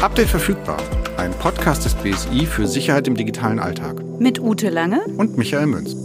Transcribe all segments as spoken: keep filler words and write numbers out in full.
Update verfügbar. Ein Podcast des B S I für Sicherheit im digitalen Alltag. Mit Ute Lange und Michael Münz.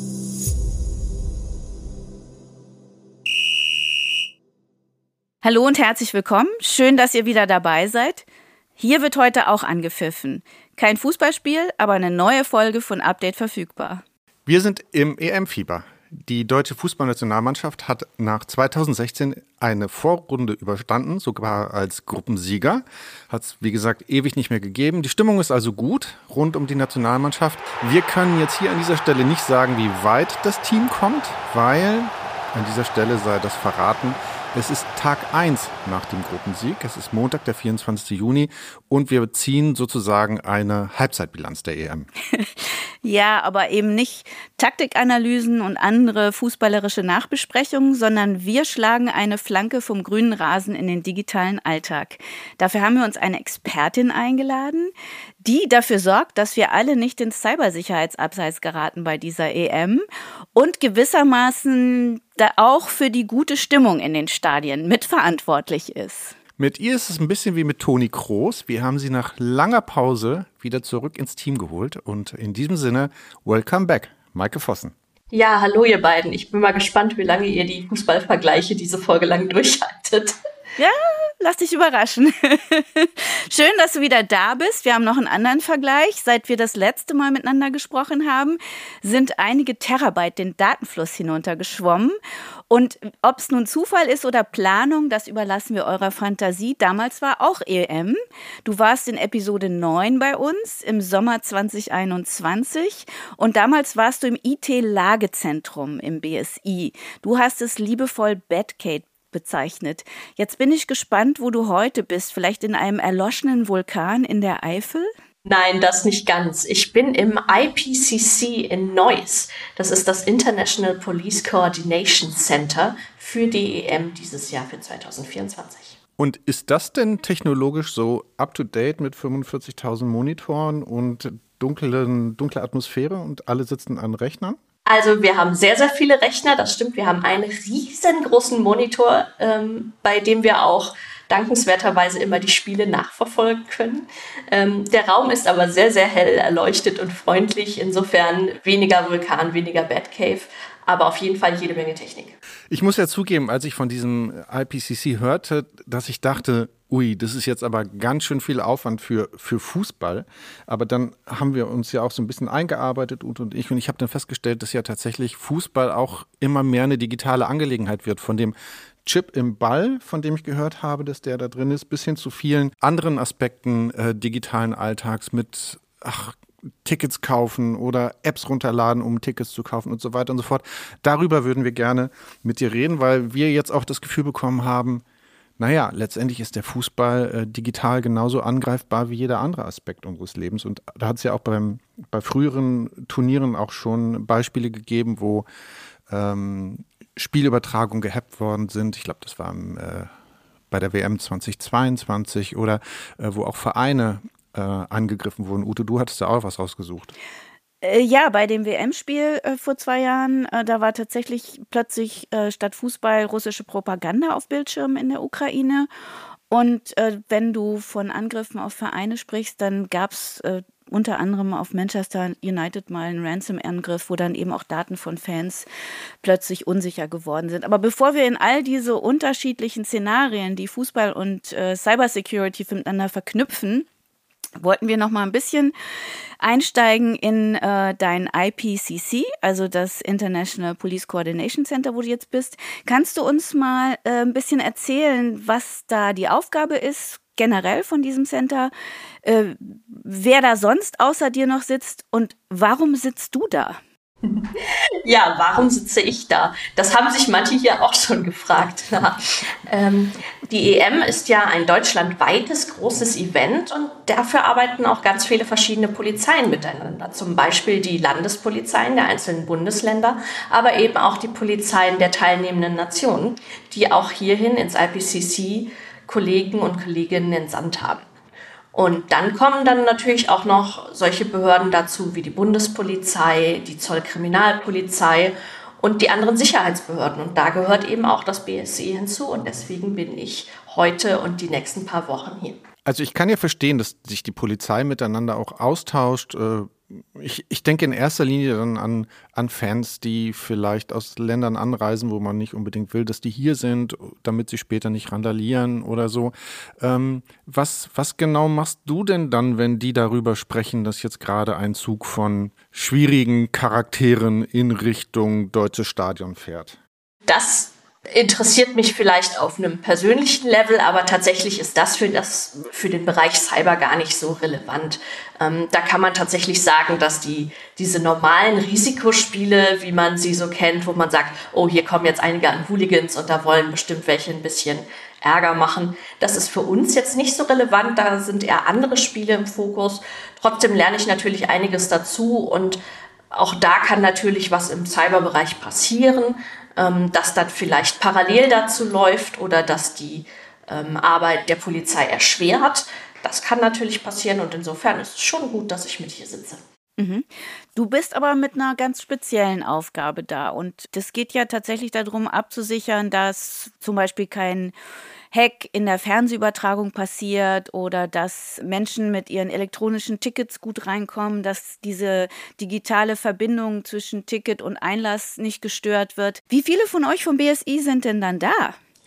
Hallo und herzlich willkommen. Schön, dass ihr wieder dabei seid. Hier wird heute auch angepfiffen. Kein Fußballspiel, aber eine neue Folge von Update verfügbar. Wir sind im E M-Fieber. Die deutsche Fußballnationalmannschaft hat nach zweitausendsechzehn eine Vorrunde überstanden, sogar als Gruppensieger. Hat es, wie gesagt, ewig nicht mehr gegeben. Die Stimmung ist also gut rund um die Nationalmannschaft. Wir können jetzt hier an dieser Stelle nicht sagen, wie weit das Team kommt, weil an dieser Stelle sei das verraten. Es ist Tag eins nach dem Gruppensieg. Es ist Montag, der vierundzwanzigster Juni und wir ziehen sozusagen eine Halbzeitbilanz der E M. Ja, aber eben nicht Taktikanalysen und andere fußballerische Nachbesprechungen, sondern wir schlagen eine Flanke vom grünen Rasen in den digitalen Alltag. Dafür haben wir uns eine Expertin eingeladen, die dafür sorgt, dass wir alle nicht ins Cybersicherheitsabseits geraten bei dieser E M und gewissermaßen da auch für die gute Stimmung in den Stadien mitverantwortlich ist. Mit ihr ist es ein bisschen wie mit Toni Kroos. Wir haben sie nach langer Pause wieder zurück ins Team geholt. Und in diesem Sinne, welcome back, Maike Vossen. Ja, hallo ihr beiden. Ich bin mal gespannt, wie lange ihr die Fußballvergleiche diese Folge lang durchhaltet. Ja, lass dich überraschen. Schön, dass du wieder da bist. Wir haben noch einen anderen Vergleich. Seit wir das letzte Mal miteinander gesprochen haben, sind einige Terabyte den Datenfluss hinuntergeschwommen. Und ob es nun Zufall ist oder Planung, das überlassen wir eurer Fantasie. Damals war auch E M. Du warst in Episode neun bei uns im Sommer zwanzig einundzwanzig. Und damals warst du im I T-Lagezentrum im B S I. Du hast es liebevoll Batcave bezeichnet. Jetzt bin ich gespannt, wo du heute bist. Vielleicht in einem erloschenen Vulkan in der Eifel? Nein, das nicht ganz. Ich bin im I P C C in Neuss. Das ist das International Police Coordination Center für die E M dieses Jahr für zweitausendvierundzwanzig. Und ist das denn technologisch so up-to-date mit fünfundvierzigtausend Monitoren und dunklen, dunkle Atmosphäre und alle sitzen an Rechnern? Also wir haben sehr, sehr viele Rechner, das stimmt. Wir haben einen riesengroßen Monitor, ähm, bei dem wir auch dankenswerterweise immer die Spiele nachverfolgen können. Ähm, der Raum ist aber sehr, sehr hell erleuchtet und freundlich. Insofern weniger Vulkan, weniger Batcave, aber auf jeden Fall jede Menge Technik. Ich muss ja zugeben, als ich von diesem I P C C hörte, dass ich dachte, ui, das ist jetzt aber ganz schön viel Aufwand für, für Fußball. Aber dann haben wir uns ja auch so ein bisschen eingearbeitet, Ute und ich. Und ich habe dann festgestellt, dass ja tatsächlich Fußball auch immer mehr eine digitale Angelegenheit wird. Von dem Chip im Ball, von dem ich gehört habe, dass der da drin ist, bis hin zu vielen anderen Aspekten äh, digitalen Alltags mit ach, Tickets kaufen oder Apps runterladen, um Tickets zu kaufen und so weiter und so fort. Darüber würden wir gerne mit dir reden, weil wir jetzt auch das Gefühl bekommen haben, naja, letztendlich ist der Fußball äh, digital genauso angreifbar wie jeder andere Aspekt unseres Lebens. Und da hat es ja auch beim, bei früheren Turnieren auch schon Beispiele gegeben, wo ähm, Spielübertragungen gehackt worden sind. Ich glaube, das war im, äh, bei der W M zweitausendzweiundzwanzig oder äh, wo auch Vereine äh, angegriffen wurden. Ute, du hattest da auch was rausgesucht. Ja, bei dem W M-Spiel äh, vor zwei Jahren, äh, da war tatsächlich plötzlich äh, statt Fußball russische Propaganda auf Bildschirmen in der Ukraine. Und äh, wenn du von Angriffen auf Vereine sprichst, dann gab es äh, unter anderem auf Manchester United mal einen Ransom-Angriff, wo dann eben auch Daten von Fans plötzlich unsicher geworden sind. Aber bevor wir in all diese unterschiedlichen Szenarien, die Fußball und äh, Cybersecurity miteinander verknüpfen, wollten wir noch mal ein bisschen einsteigen in äh, dein I P C C, also das International Police Coordination Center, wo du jetzt bist. Kannst du uns mal äh, ein bisschen erzählen, was da die Aufgabe ist, generell von diesem Center, äh, wer da sonst außer dir noch sitzt und warum sitzt du da? Ja, warum sitze ich da? Das haben sich manche hier auch schon gefragt. ähm, die E M ist ja ein deutschlandweites großes Event und dafür arbeiten auch ganz viele verschiedene Polizeien miteinander. Zum Beispiel die Landespolizeien der einzelnen Bundesländer, aber eben auch die Polizeien der teilnehmenden Nationen, die auch hierhin ins I P C C Kollegen und Kolleginnen entsandt haben. Und dann kommen dann natürlich auch noch solche Behörden dazu wie die Bundespolizei, die Zollkriminalpolizei und die anderen Sicherheitsbehörden. Und da gehört eben auch das B S I hinzu und deswegen bin ich heute und die nächsten paar Wochen hier. Also ich kann ja verstehen, dass sich die Polizei miteinander auch austauscht. Ich, ich denke in erster Linie dann an, an Fans, die vielleicht aus Ländern anreisen, wo man nicht unbedingt will, dass die hier sind, damit sie später nicht randalieren oder so. Ähm, was, was genau machst du denn dann, wenn die darüber sprechen, dass jetzt gerade ein Zug von schwierigen Charakteren in Richtung deutsches Stadion fährt? Das interessiert mich vielleicht auf einem persönlichen Level, aber tatsächlich ist das für, das, für den Bereich Cyber gar nicht so relevant. Ähm, da kann man tatsächlich sagen, dass die, diese normalen Risikospiele, wie man sie so kennt, wo man sagt, oh, hier kommen jetzt einige an Hooligans und da wollen bestimmt welche ein bisschen Ärger machen. Das ist für uns jetzt nicht so relevant, da sind eher andere Spiele im Fokus. Trotzdem lerne ich natürlich einiges dazu und auch da kann natürlich was im Cyberbereich passieren, ähm, dass dann vielleicht parallel dazu läuft oder dass die ähm, Arbeit der Polizei erschwert. Das kann natürlich passieren und insofern ist es schon gut, dass ich mit hier sitze. Mhm. Du bist aber mit einer ganz speziellen Aufgabe da und das geht ja tatsächlich darum, abzusichern, dass zum Beispiel kein Hack in der Fernsehübertragung passiert oder dass Menschen mit ihren elektronischen Tickets gut reinkommen, dass diese digitale Verbindung zwischen Ticket und Einlass nicht gestört wird. Wie viele von euch vom B S I sind denn dann da?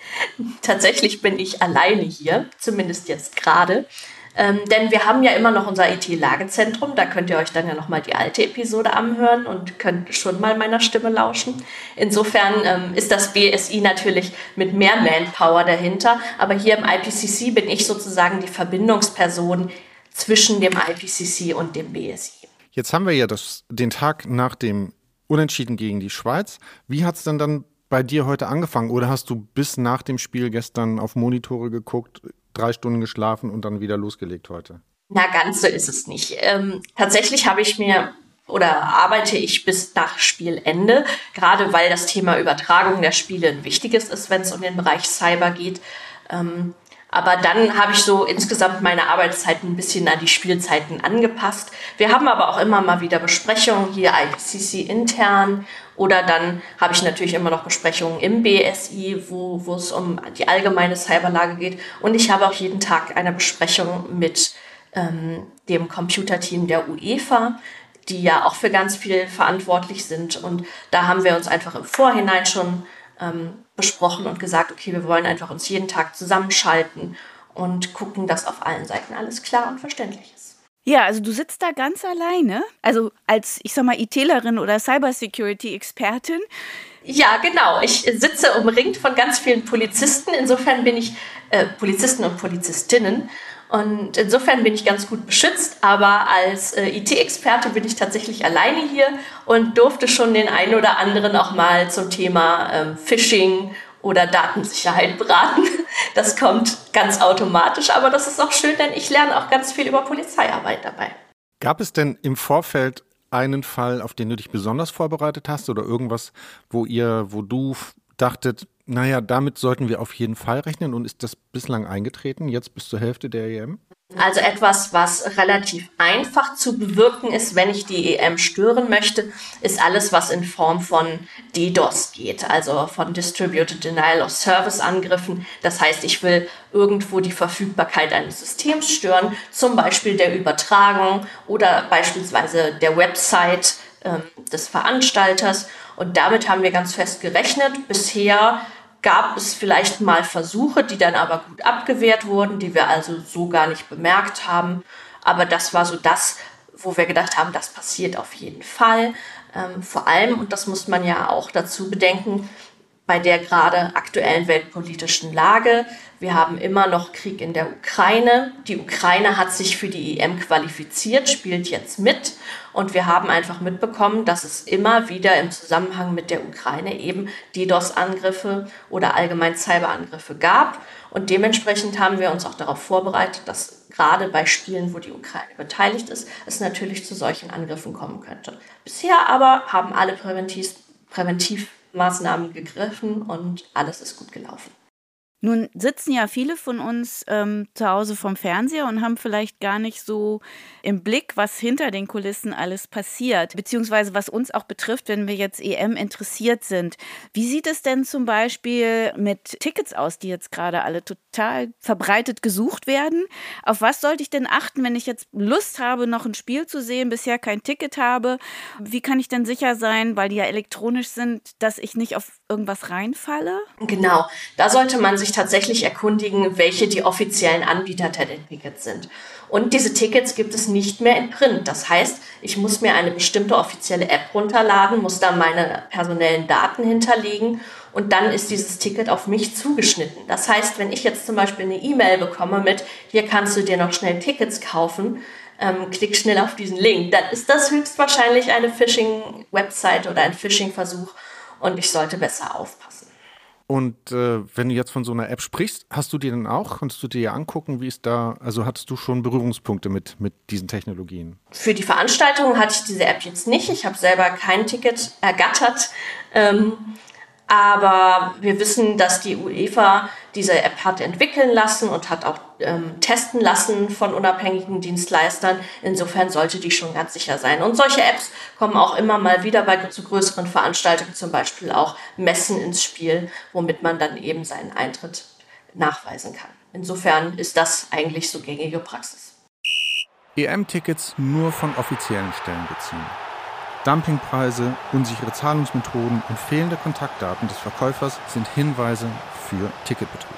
Tatsächlich bin ich alleine hier, zumindest jetzt gerade. Ähm, denn wir haben ja immer noch unser I T-Lagezentrum, da könnt ihr euch dann ja nochmal die alte Episode anhören und könnt schon mal meiner Stimme lauschen. Insofern ähm, ist das B S I natürlich mit mehr Manpower dahinter, aber hier im I P C C bin ich sozusagen die Verbindungsperson zwischen dem I P C C und dem B S I. Jetzt haben wir ja das, den Tag nach dem Unentschieden gegen die Schweiz. Wie hat es denn dann bei dir heute angefangen oder hast du bis nach dem Spiel gestern auf Monitore geguckt, drei Stunden geschlafen und dann wieder losgelegt heute? Na, ganz so ist es nicht. Ähm, tatsächlich habe ich mir oder arbeite ich bis nach Spielende, gerade weil das Thema Übertragung der Spiele ein wichtiges ist, wenn es um den Bereich Cyber geht. Ähm, aber dann habe ich so insgesamt meine Arbeitszeiten ein bisschen an die Spielzeiten angepasst. Wir haben aber auch immer mal wieder Besprechungen hier I P C C intern. Oder dann habe ich natürlich immer noch Besprechungen im B S I, wo, wo es um die allgemeine Cyberlage geht. Und ich habe auch jeden Tag eine Besprechung mit ähm, dem Computerteam der UEFA, die ja auch für ganz viel verantwortlich sind. Und da haben wir uns einfach im Vorhinein schon ähm, besprochen und gesagt, okay, wir wollen einfach uns jeden Tag zusammenschalten und gucken, dass auf allen Seiten alles klar und verständlich ist. Ja, also du sitzt da ganz alleine, also als, ich sag mal, ITlerin oder Cybersecurity-Expertin. Ja, genau. Ich sitze umringt von ganz vielen Polizisten. Insofern bin ich äh, Polizisten und Polizistinnen. Und insofern bin ich ganz gut beschützt. Aber als äh, I T-Experte bin ich tatsächlich alleine hier und durfte schon den einen oder anderen auch mal zum Thema ähm, Phishing oder Datensicherheit beraten. Das kommt ganz automatisch, aber das ist auch schön, denn ich lerne auch ganz viel über Polizeiarbeit dabei. Gab es denn im Vorfeld einen Fall, auf den du dich besonders vorbereitet hast oder irgendwas, wo ihr, wo du dachtet, naja, damit sollten wir auf jeden Fall rechnen und ist das bislang eingetreten, jetzt bis zur Hälfte der E M? Also etwas, was relativ einfach zu bewirken ist, wenn ich die E M stören möchte, ist alles, was in Form von DDoS geht, also von Distributed Denial of Service Angriffen. Das heißt, ich will irgendwo die Verfügbarkeit eines Systems stören, zum Beispiel der Übertragung oder beispielsweise der Website äh, des Veranstalters. Und damit haben wir ganz fest gerechnet. Bisher gab es vielleicht mal Versuche, die dann aber gut abgewehrt wurden, die wir also so gar nicht bemerkt haben. Aber das war so das, wo wir gedacht haben, das passiert auf jeden Fall. Ähm, vor allem, und das muss man ja auch dazu bedenken, bei der gerade aktuellen weltpolitischen Lage. Wir haben immer noch Krieg in der Ukraine. Die Ukraine hat sich für die E M qualifiziert, spielt jetzt mit. Und wir haben einfach mitbekommen, dass es immer wieder im Zusammenhang mit der Ukraine eben DDoS-Angriffe oder allgemein Cyberangriffe gab. Und dementsprechend haben wir uns auch darauf vorbereitet, dass gerade bei Spielen, wo die Ukraine beteiligt ist, es natürlich zu solchen Angriffen kommen könnte. Bisher aber haben alle Präventiv- Präventivmaßnahmen gegriffen und alles ist gut gelaufen. Nun sitzen ja viele von uns ähm, zu Hause vorm Fernseher und haben vielleicht gar nicht so im Blick, was hinter den Kulissen alles passiert, beziehungsweise was uns auch betrifft, wenn wir jetzt E M interessiert sind. Wie sieht es denn zum Beispiel mit Tickets aus, die jetzt gerade alle total verbreitet gesucht werden? Auf was sollte ich denn achten, wenn ich jetzt Lust habe, noch ein Spiel zu sehen, bisher kein Ticket habe? Wie kann ich denn sicher sein, weil die ja elektronisch sind, dass ich nicht auf irgendwas reinfalle? Genau, da sollte man sich tatsächlich erkundigen, welche die offiziellen Anbieter der Tickets sind. Und diese Tickets gibt es nicht mehr in Print. Das heißt, ich muss mir eine bestimmte offizielle App runterladen, muss da meine personellen Daten hinterlegen und dann ist dieses Ticket auf mich zugeschnitten. Das heißt, wenn ich jetzt zum Beispiel eine E-Mail bekomme mit, hier kannst du dir noch schnell Tickets kaufen, ähm, klick schnell auf diesen Link, dann ist das höchstwahrscheinlich eine Phishing-Website oder ein Phishing-Versuch und ich sollte besser aufpassen. Und äh, wenn du jetzt von so einer App sprichst, hast du dir denn auch, kannst du dir angucken, wie ist da, also hattest du schon Berührungspunkte mit, mit diesen Technologien? Für die Veranstaltung hatte ich diese App jetzt nicht. Ich habe selber kein Ticket ergattert. Ähm, aber wir wissen, dass die UEFA diese App hat entwickeln lassen und hat auch ähm, testen lassen von unabhängigen Dienstleistern. Insofern sollte die schon ganz sicher sein. Und solche Apps kommen auch immer mal wieder bei zu größeren Veranstaltungen, zum Beispiel auch Messen ins Spiel, womit man dann eben seinen Eintritt nachweisen kann. Insofern ist das eigentlich so gängige Praxis. E M-Tickets nur von offiziellen Stellen beziehen. Dumpingpreise, unsichere Zahlungsmethoden und fehlende Kontaktdaten des Verkäufers sind Hinweise für Ticketbetrug.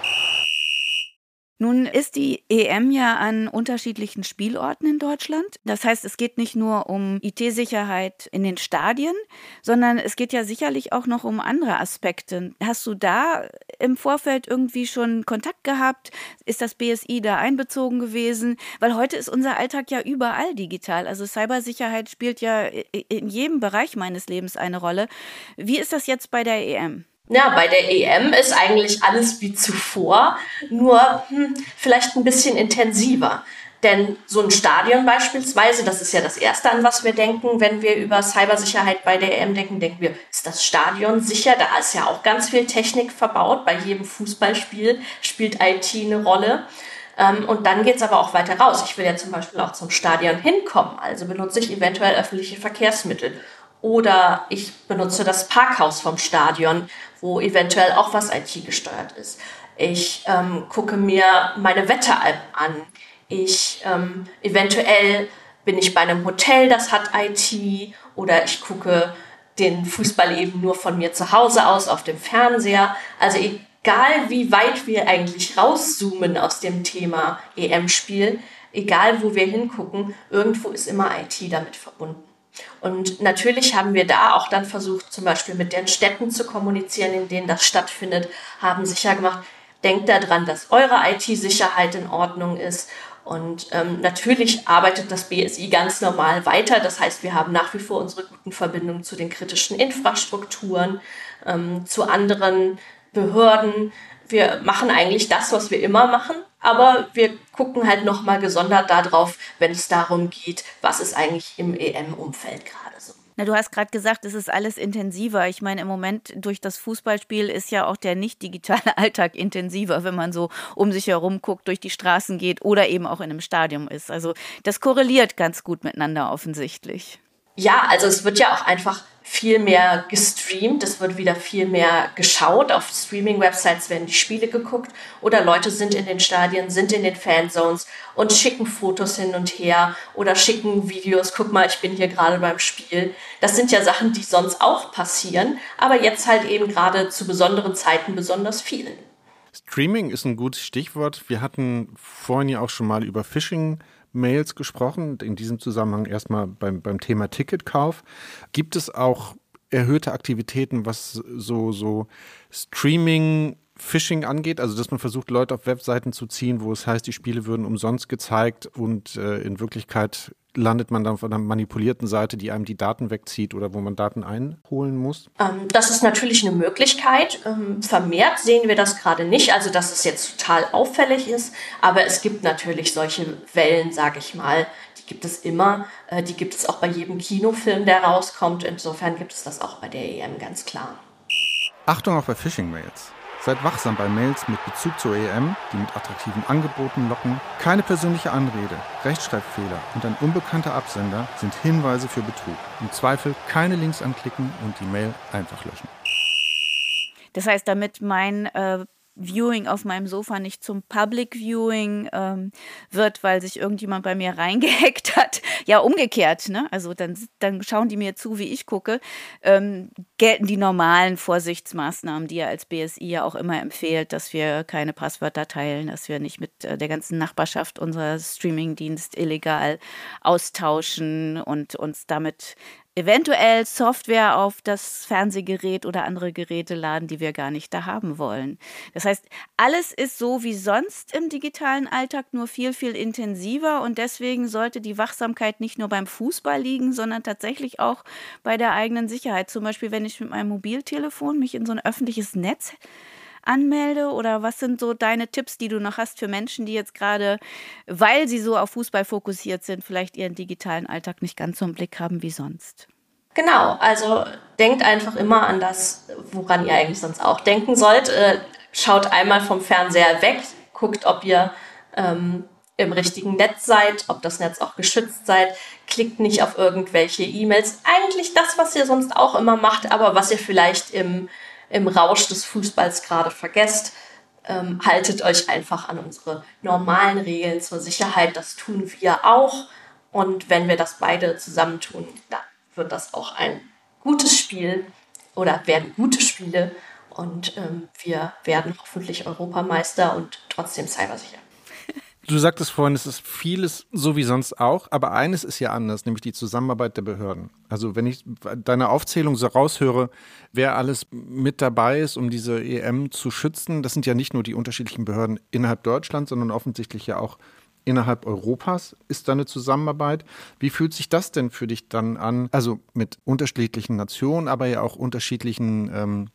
Nun ist die E M ja an unterschiedlichen Spielorten in Deutschland. Das heißt, es geht nicht nur um I T-Sicherheit in den Stadien, sondern es geht ja sicherlich auch noch um andere Aspekte. Hast du da im Vorfeld irgendwie schon Kontakt gehabt? Ist das B S I da einbezogen gewesen? Weil heute ist unser Alltag ja überall digital. Also Cybersicherheit spielt ja in jedem Bereich meines Lebens eine Rolle. Wie ist das jetzt bei der E M? Ja, bei der E M ist eigentlich alles wie zuvor, nur hm, vielleicht ein bisschen intensiver. Denn so ein Stadion beispielsweise, das ist ja das Erste, an was wir denken, wenn wir über Cybersicherheit bei der E M denken, denken wir, ist das Stadion sicher? Da ist ja auch ganz viel Technik verbaut. Bei jedem Fußballspiel spielt I T eine Rolle. Und dann geht es aber auch weiter raus. Ich will ja zum Beispiel auch zum Stadion hinkommen, also benutze ich eventuell öffentliche Verkehrsmittel. Oder ich benutze das Parkhaus vom Stadion, wo eventuell auch was I T gesteuert ist. Ich ähm, gucke mir meine Wetter-App an. Ich ähm, eventuell bin ich bei einem Hotel, das hat I T. Oder ich gucke den Fußball eben nur von mir zu Hause aus auf dem Fernseher. Also egal wie weit wir eigentlich rauszoomen aus dem Thema E M-Spiel, egal wo wir hingucken, irgendwo ist immer I T damit verbunden. Und natürlich haben wir da auch dann versucht, zum Beispiel mit den Städten zu kommunizieren, in denen das stattfindet, haben sicher gemacht, denkt daran, dass eure I T-Sicherheit in Ordnung ist. Und ähm, natürlich arbeitet das B S I ganz normal weiter. Das heißt, wir haben nach wie vor unsere guten Verbindungen zu den kritischen Infrastrukturen, ähm, zu anderen Behörden. Wir machen eigentlich das, was wir immer machen, aber wir gucken halt nochmal gesondert darauf, wenn es darum geht, was ist eigentlich im E M-Umfeld gerade so. Na, du hast gerade gesagt, es ist alles intensiver. Ich meine, im Moment durch das Fußballspiel ist ja auch der nicht digitale Alltag intensiver, wenn man so um sich herum guckt, durch die Straßen geht oder eben auch in einem Stadion ist. Also das korreliert ganz gut miteinander offensichtlich. Ja, also es wird ja auch einfach viel mehr gestreamt, es wird wieder viel mehr geschaut, auf Streaming-Websites werden die Spiele geguckt oder Leute sind in den Stadien, sind in den Fanzones und schicken Fotos hin und her oder schicken Videos, guck mal, ich bin hier gerade beim Spiel. Das sind ja Sachen, die sonst auch passieren, aber jetzt halt eben gerade zu besonderen Zeiten besonders viel. Streaming ist ein gutes Stichwort. Wir hatten vorhin ja auch schon mal über Phishing Mails gesprochen, in diesem Zusammenhang erstmal beim, beim Thema Ticketkauf. Gibt es auch erhöhte Aktivitäten, was so, so Streaming, Phishing angeht? Also, dass man versucht, Leute auf Webseiten zu ziehen, wo es heißt, die Spiele würden umsonst gezeigt und äh, in Wirklichkeit landet man dann auf einer manipulierten Seite, die einem die Daten wegzieht oder wo man Daten einholen muss? Ähm, das ist natürlich eine Möglichkeit. Ähm, vermehrt sehen wir das gerade nicht, also dass es jetzt total auffällig ist. Aber es gibt natürlich solche Wellen, sage ich mal, die gibt es immer. Äh, die gibt es auch bei jedem Kinofilm, der rauskommt. Insofern gibt es das auch bei der E M ganz klar. Achtung auch bei Phishing-Mails. Seid wachsam bei Mails mit Bezug zur E M, die mit attraktiven Angeboten locken. Keine persönliche Anrede, Rechtschreibfehler und ein unbekannter Absender sind Hinweise für Betrug. Im Zweifel keine Links anklicken und die Mail einfach löschen. Das heißt, damit mein äh, Viewing auf meinem Sofa nicht zum Public Viewing ähm, wird, weil sich irgendjemand bei mir reingehackt hat. Ja, umgekehrt, ne? Also dann, dann schauen die mir zu, wie ich gucke. Ähm, gelten die normalen Vorsichtsmaßnahmen, die ihr als B S I ja auch immer empfehlt, dass wir keine Passwörter teilen, dass wir nicht mit äh, der ganzen Nachbarschaft unser Streamingdienst illegal austauschen und uns damit eventuell Software auf das Fernsehgerät oder andere Geräte laden, die wir gar nicht da haben wollen. Das heißt, alles ist so wie sonst im digitalen Alltag, nur viel, viel intensiver und deswegen sollte die Wachsamkeit nicht nur beim Fußball liegen, sondern tatsächlich auch bei der eigenen Sicherheit. Zum Beispiel, wenn ich mit meinem Mobiltelefon mich in so ein öffentliches Netz anmelde oder was sind so deine Tipps, die du noch hast für Menschen, die jetzt gerade, weil sie so auf Fußball fokussiert sind, vielleicht ihren digitalen Alltag nicht ganz so im Blick haben wie sonst? Genau, also denkt einfach immer an das, woran ihr eigentlich sonst auch denken sollt. Äh, schaut einmal vom Fernseher weg, guckt, ob ihr ähm, im richtigen Netz seid, ob das Netz auch geschützt seid. Klickt nicht auf irgendwelche E-Mails. Eigentlich das, was ihr sonst auch immer macht, aber was ihr vielleicht im im Rausch des Fußballs gerade vergesst. Ähm, haltet euch einfach an unsere normalen Regeln zur Sicherheit. Das tun wir auch. Und wenn wir das beide zusammen tun, dann wird das auch ein gutes Spiel oder werden gute Spiele. Und ähm, wir werden hoffentlich Europameister und trotzdem cybersicher. Du sagtest vorhin, es ist vieles so wie sonst auch, aber eines ist ja anders, nämlich die Zusammenarbeit der Behörden. Also wenn ich deine Aufzählung so raushöre, wer alles mit dabei ist, um diese E M zu schützen, das sind ja nicht nur die unterschiedlichen Behörden innerhalb Deutschlands, sondern offensichtlich ja auch innerhalb Europas ist da eine Zusammenarbeit. Wie fühlt sich das denn für dich dann an? Also mit unterschiedlichen Nationen, aber ja auch unterschiedlichen ähm,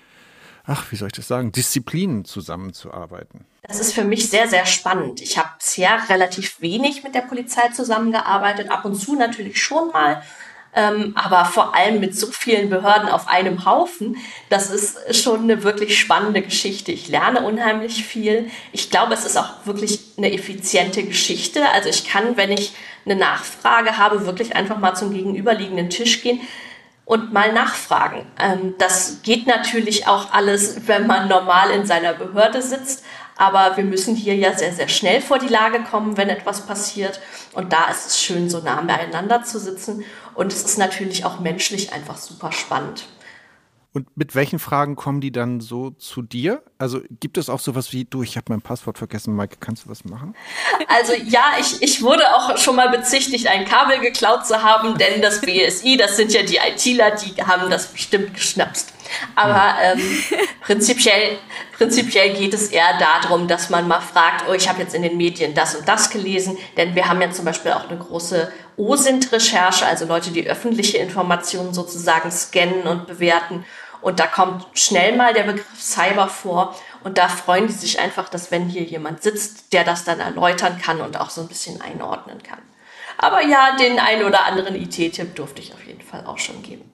ach, wie soll ich das sagen, Disziplinen zusammenzuarbeiten? Das ist für mich sehr, sehr spannend. Ich habe bisher relativ wenig mit der Polizei zusammengearbeitet, ab und zu natürlich schon mal, ähm, aber vor allem mit so vielen Behörden auf einem Haufen. Das ist schon eine wirklich spannende Geschichte. Ich lerne unheimlich viel. Ich glaube, es ist auch wirklich eine effiziente Geschichte. Also ich kann, wenn ich eine Nachfrage habe, wirklich einfach mal zum gegenüberliegenden Tisch gehen und mal nachfragen. Das geht natürlich auch alles, wenn man normal in seiner Behörde sitzt, aber wir müssen hier ja sehr, sehr schnell vor die Lage kommen, wenn etwas passiert. Und da ist es schön, so nah beieinander zu sitzen. Und es ist natürlich auch menschlich einfach super spannend. Und mit welchen Fragen kommen die dann so zu dir? Also gibt es auch sowas wie, du, ich habe mein Passwort vergessen, Maike, kannst du was machen? Also ja, ich, ich wurde auch schon mal bezichtigt, ein Kabel geklaut zu haben, denn das B S I, das sind ja die ITler, die haben das bestimmt geschnapst. Aber ähm, prinzipiell, prinzipiell geht es eher darum, dass man mal fragt, oh, ich habe jetzt in den Medien das und das gelesen, denn wir haben ja zum Beispiel auch eine große O S I N T-Recherche, also Leute, die öffentliche Informationen sozusagen scannen und bewerten. Und da kommt schnell mal der Begriff Cyber vor. Und da freuen die sich einfach, dass wenn hier jemand sitzt, der das dann erläutern kann und auch so ein bisschen einordnen kann. Aber ja, den einen oder anderen I T-Tipp durfte ich auf jeden Fall auch schon geben.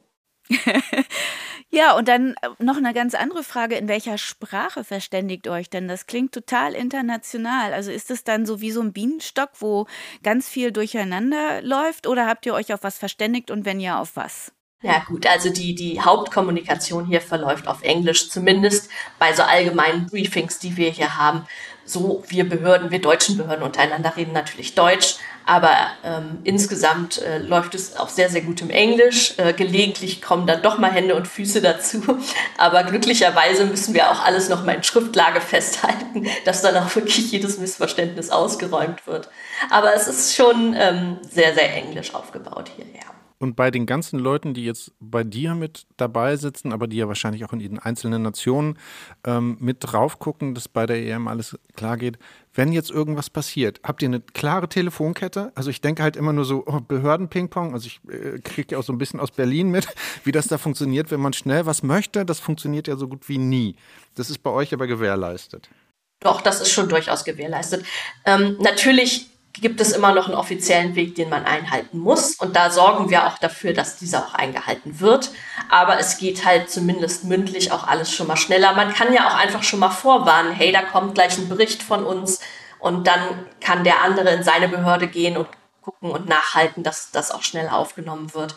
Ja, und dann noch eine ganz andere Frage, in welcher Sprache verständigt euch denn? Das klingt total international. Also ist es dann so wie so ein Bienenstock, wo ganz viel durcheinander läuft, oder habt ihr euch auf was verständigt und wenn ja, auf was? Ja gut, also die, die Hauptkommunikation hier verläuft auf Englisch, zumindest bei so allgemeinen Briefings, die wir hier haben. So, wir Behörden, wir deutschen Behörden untereinander reden natürlich Deutsch, aber ähm, insgesamt äh, läuft es auch sehr, sehr gut im Englisch. Äh, gelegentlich kommen dann doch mal Hände und Füße dazu, aber glücklicherweise müssen wir auch alles noch mal in Schriftlage festhalten, dass dann auch wirklich jedes Missverständnis ausgeräumt wird. Aber es ist schon ähm, sehr, sehr englisch aufgebaut hierher. Und bei den ganzen Leuten, die jetzt bei dir mit dabei sitzen, aber die ja wahrscheinlich auch in den einzelnen Nationen ähm, mit drauf gucken, dass bei der E M alles klar geht, wenn jetzt irgendwas passiert, habt ihr eine klare Telefonkette? Also ich denke halt immer nur so, oh, Behörden-Ping-Pong, also ich äh, kriege ja auch so ein bisschen aus Berlin mit, wie das da funktioniert, wenn man schnell was möchte, das funktioniert ja so gut wie nie. Das ist bei euch aber gewährleistet. Doch, das ist schon durchaus gewährleistet. Ähm, natürlich gibt es immer noch einen offiziellen Weg, den man einhalten muss. Und da sorgen wir auch dafür, dass dieser auch eingehalten wird. Aber es geht halt zumindest mündlich auch alles schon mal schneller. Man kann ja auch einfach schon mal vorwarnen, hey, da kommt gleich ein Bericht von uns. Und dann kann der andere in seine Behörde gehen und gucken und nachhalten, dass das auch schnell aufgenommen wird.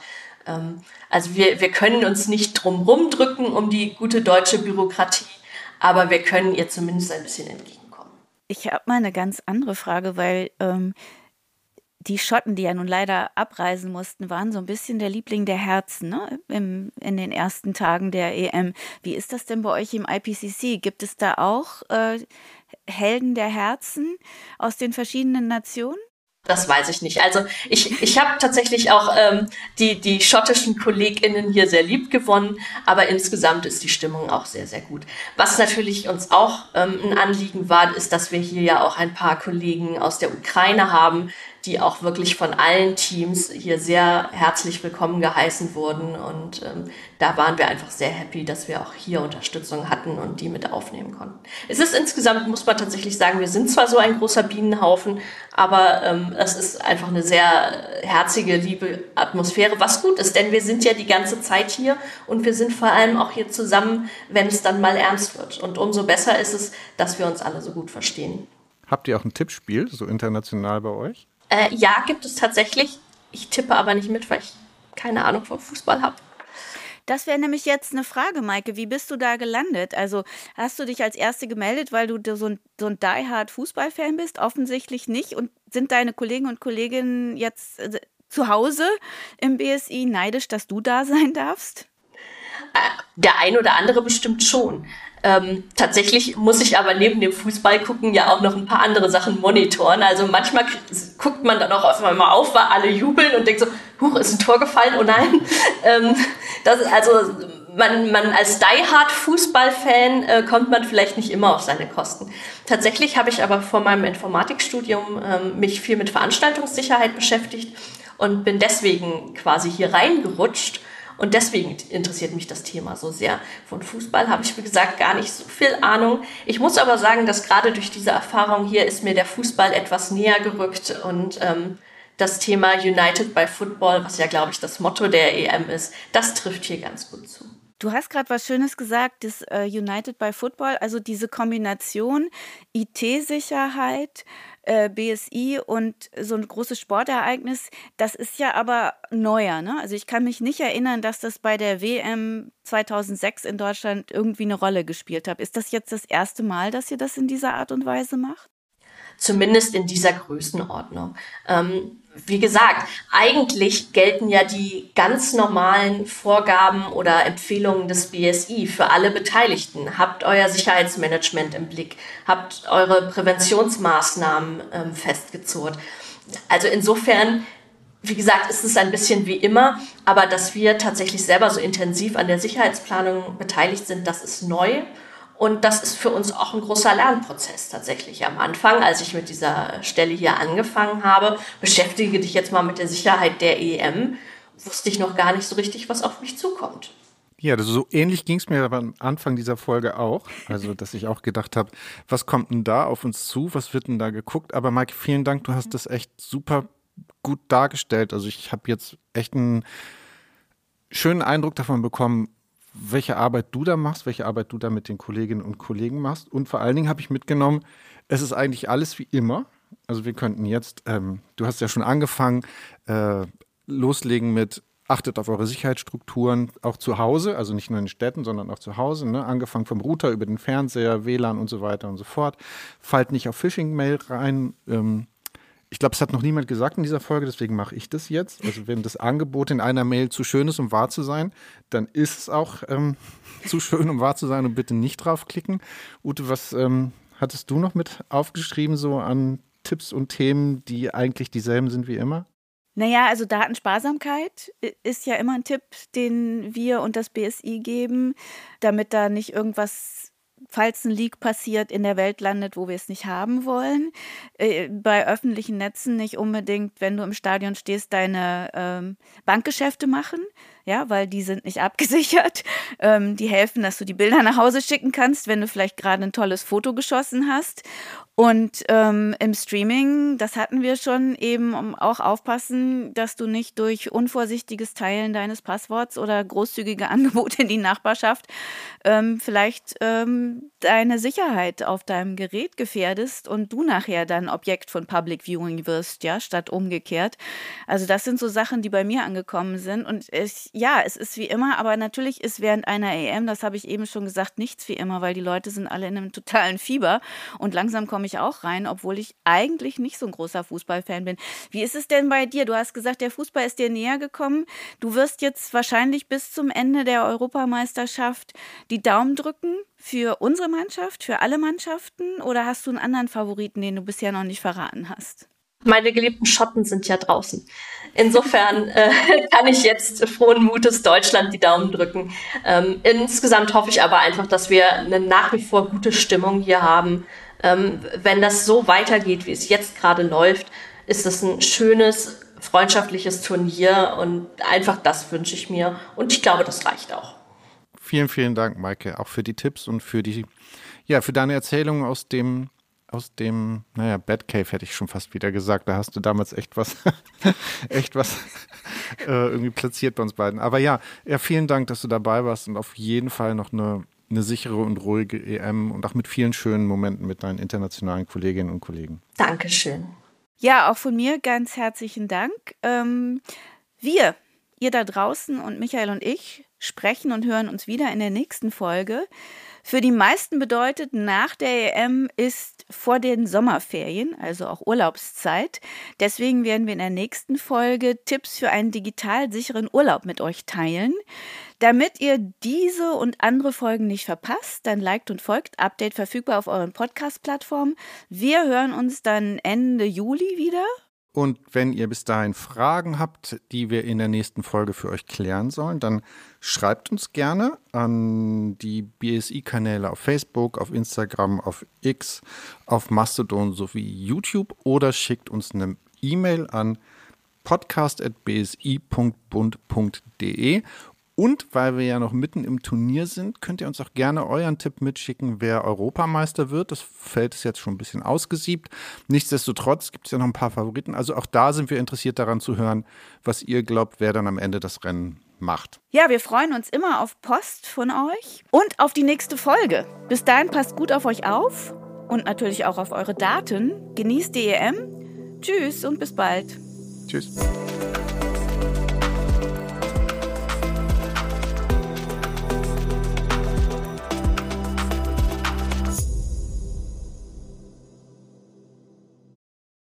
Also wir, wir können uns nicht drum rumdrücken um die gute deutsche Bürokratie, aber wir können ihr zumindest ein bisschen entgegenkommen. Ich habe mal eine ganz andere Frage, weil ähm, die Schotten, die ja nun leider abreisen mussten, waren so ein bisschen der Liebling der Herzen, ne? Im, in den ersten Tagen der E M. Wie ist das denn bei euch im I P C C? Gibt es da auch äh, Helden der Herzen aus den verschiedenen Nationen? Das weiß ich nicht. Also ich, ich habe tatsächlich auch ähm, die, die schottischen KollegInnen hier sehr lieb gewonnen, aber insgesamt ist die Stimmung auch sehr, sehr gut. Was natürlich uns auch ähm, ein Anliegen war, ist, dass wir hier ja auch ein paar Kollegen aus der Ukraine haben, die auch wirklich von allen Teams hier sehr herzlich willkommen geheißen wurden. Und ähm, da waren wir einfach sehr happy, dass wir auch hier Unterstützung hatten und die mit aufnehmen konnten. Es ist insgesamt, muss man tatsächlich sagen, wir sind zwar so ein großer Bienenhaufen, aber ähm, es ist einfach eine sehr herzige, liebe Atmosphäre, was gut ist, denn wir sind ja die ganze Zeit hier und wir sind vor allem auch hier zusammen, wenn es dann mal ernst wird. Und umso besser ist es, dass wir uns alle so gut verstehen. Habt ihr auch ein Tippspiel, so international bei euch? Äh, ja, gibt es tatsächlich. Ich tippe aber nicht mit, weil ich keine Ahnung vom Fußball habe. Das wäre nämlich jetzt eine Frage, Maike. Wie bist du da gelandet? Also hast du dich als Erste gemeldet, weil du so ein, so ein Die-Hard-Fußball-Fan bist? Offensichtlich nicht. Und sind deine Kollegen und Kolleginnen jetzt äh, zu Hause im B S I neidisch, dass du da sein darfst? Der ein oder andere bestimmt schon. Ähm, tatsächlich muss ich aber neben dem Fußball gucken ja auch noch ein paar andere Sachen monitoren. Also manchmal k- guckt man dann auch auf einmal auf, weil alle jubeln und denkt so, huch, ist ein Tor gefallen, oh nein. ähm, das ist also man, man als Die-Hard-Fußball-Fan äh, kommt man vielleicht nicht immer auf seine Kosten. Tatsächlich habe ich aber vor meinem Informatikstudium ähm, mich viel mit Veranstaltungssicherheit beschäftigt und bin deswegen quasi hier reingerutscht. Und deswegen interessiert mich das Thema so sehr. Von Fußball habe ich, wie gesagt, gar nicht so viel Ahnung. Ich muss aber sagen, dass gerade durch diese Erfahrung hier ist mir der Fußball etwas näher gerückt. Und ähm, das Thema United by Football, was ja, glaube ich, das Motto der E M ist, das trifft hier ganz gut zu. Du hast gerade was Schönes gesagt, das äh, United by Football, also diese Kombination I T-Sicherheit, äh, B S I und so ein großes Sportereignis, das ist ja aber neuer, ne? Also ich kann mich nicht erinnern, dass das bei der W M zweitausendsechs in Deutschland irgendwie eine Rolle gespielt hat. Ist das jetzt das erste Mal, dass ihr das in dieser Art und Weise macht? Zumindest in dieser Größenordnung. Ähm, wie gesagt, eigentlich gelten ja die ganz normalen Vorgaben oder Empfehlungen des B S I für alle Beteiligten. Habt euer Sicherheitsmanagement im Blick, habt eure Präventionsmaßnahmen ähm, festgezurrt. Also insofern, wie gesagt, ist es ein bisschen wie immer, aber dass wir tatsächlich selber so intensiv an der Sicherheitsplanung beteiligt sind, das ist neu. Und das ist für uns auch ein großer Lernprozess tatsächlich. Am Anfang, als ich mit dieser Stelle hier angefangen habe, beschäftige dich jetzt mal mit der Sicherheit der E M, wusste ich noch gar nicht so richtig, was auf mich zukommt. Ja, das, so ähnlich ging es mir aber am Anfang dieser Folge auch. Also, dass ich auch gedacht habe, was kommt denn da auf uns zu? Was wird denn da geguckt? Aber Maike, vielen Dank, du hast das echt super gut dargestellt. Also ich habe jetzt echt einen schönen Eindruck davon bekommen, welche Arbeit du da machst, welche Arbeit du da mit den Kolleginnen und Kollegen machst. Und vor allen Dingen habe ich mitgenommen, es ist eigentlich alles wie immer. Also wir könnten jetzt, ähm, du hast ja schon angefangen, äh, loslegen mit, achtet auf eure Sicherheitsstrukturen, auch zu Hause, also nicht nur in den Städten, sondern auch zu Hause, ne? Angefangen vom Router über den Fernseher, W L A N und so weiter und so fort. Fallt nicht auf Phishing-Mail rein. Ähm, Ich glaube, es hat noch niemand gesagt in dieser Folge, deswegen mache ich das jetzt. Also wenn das Angebot in einer Mail zu schön ist, um wahr zu sein, dann ist es auch ähm, zu schön, um wahr zu sein und bitte nicht draufklicken. Ute, was ähm, hattest du noch mit aufgeschrieben so an Tipps und Themen, die eigentlich dieselben sind wie immer? Naja, also Datensparsamkeit ist ja immer ein Tipp, den wir und das B S I geben, damit da nicht irgendwas, falls ein Leak passiert, in der Welt landet, wo wir es nicht haben wollen. Äh, bei öffentlichen Netzen nicht unbedingt, wenn du im Stadion stehst, deine ähm, Bankgeschäfte machen. ja, weil die sind nicht abgesichert. Ähm, die helfen, dass du die Bilder nach Hause schicken kannst, wenn du vielleicht gerade ein tolles Foto geschossen hast. Und ähm, im Streaming, das hatten wir schon, eben um auch aufpassen, dass du nicht durch unvorsichtiges Teilen deines Passworts oder großzügige Angebote in die Nachbarschaft ähm, vielleicht ähm, deine Sicherheit auf deinem Gerät gefährdest und du nachher dann Objekt von Public Viewing wirst, ja, statt umgekehrt. Also das sind so Sachen, die bei mir angekommen sind. Und ich, ja, es ist wie immer, aber natürlich ist während einer E M, das habe ich eben schon gesagt, nichts wie immer, weil die Leute sind alle in einem totalen Fieber und langsam kommen ich auch rein, obwohl ich eigentlich nicht so ein großer Fußballfan bin. Wie ist es denn bei dir? Du hast gesagt, der Fußball ist dir näher gekommen. Du wirst jetzt wahrscheinlich bis zum Ende der Europameisterschaft die Daumen drücken für unsere Mannschaft, für alle Mannschaften, oder hast du einen anderen Favoriten, den du bisher noch nicht verraten hast? Meine geliebten Schotten sind ja draußen. Insofern äh, kann ich jetzt frohen Mutes Deutschland die Daumen drücken. Ähm, insgesamt hoffe ich aber einfach, dass wir eine nach wie vor gute Stimmung hier haben. Ähm, wenn das so weitergeht, wie es jetzt gerade läuft, ist es ein schönes, freundschaftliches Turnier und einfach das wünsche ich mir. Und ich glaube, das reicht auch. Vielen, vielen Dank, Maike, auch für die Tipps und für die, ja, für deine Erzählung aus dem aus dem, naja, Batcave hätte ich schon fast wieder gesagt. Da hast du damals echt was, echt was äh, irgendwie platziert bei uns beiden. Aber ja, ja, vielen Dank, dass du dabei warst und auf jeden Fall noch eine, eine sichere und ruhige E M und auch mit vielen schönen Momenten mit deinen internationalen Kolleginnen und Kollegen. Dankeschön. Ja, auch von mir ganz herzlichen Dank. Ähm, wir, ihr da draußen und Michael und ich, sprechen und hören uns wieder in der nächsten Folge. Für die meisten bedeutet, nach der E M ist vor den Sommerferien, also auch Urlaubszeit. Deswegen werden wir in der nächsten Folge Tipps für einen digital sicheren Urlaub mit euch teilen. Damit ihr diese und andere Folgen nicht verpasst, dann liked und folgt. Update verfügbar auf euren Podcast-Plattformen. Wir hören uns dann Ende Juli wieder. Und wenn ihr bis dahin Fragen habt, die wir in der nächsten Folge für euch klären sollen, dann schreibt uns gerne an die B S I-Kanäle auf Facebook, auf Instagram, auf X, auf Mastodon sowie YouTube oder schickt uns eine E-Mail an podcast at b s i punkt bund punkt d e. Und weil wir ja noch mitten im Turnier sind, könnt ihr uns auch gerne euren Tipp mitschicken, wer Europameister wird. Das Feld ist jetzt schon ein bisschen ausgesiebt. Nichtsdestotrotz gibt es ja noch ein paar Favoriten. Also auch da sind wir interessiert daran zu hören, was ihr glaubt, wer dann am Ende das Rennen macht. Ja, wir freuen uns immer auf Post von euch und auf die nächste Folge. Bis dahin passt gut auf euch auf und natürlich auch auf eure Daten. Genießt die E M. Tschüss und bis bald. Tschüss.